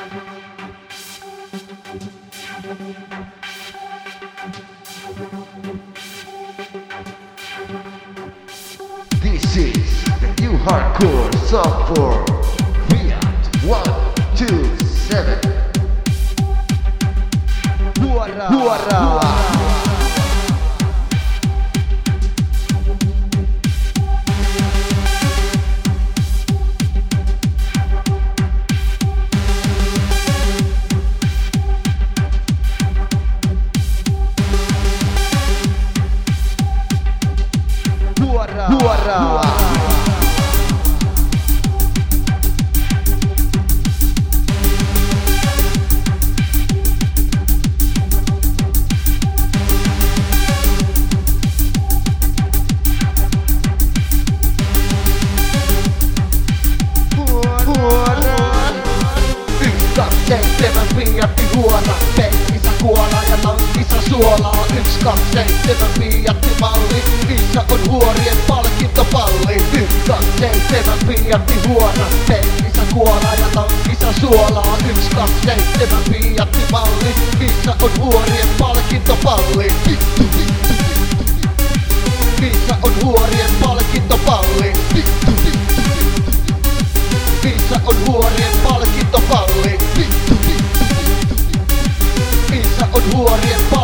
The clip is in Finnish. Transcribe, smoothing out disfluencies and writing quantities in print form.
This is the new hardcore software Fiat 127. Nuora. Seitsemän Fiatti huona, penkissä kuola ja tankissa suolaa. 127 Fiatti malli, missä on huorien palkintopalli. 127 Fiatti huona, penkissä kuola ja tankissa suolaa. 127 Fiatti malli, missä on huorien palkintopalli. Missä on huorien palkintopalli. Missä on huorien palkintopalli. Missä on huorien palkintopalli.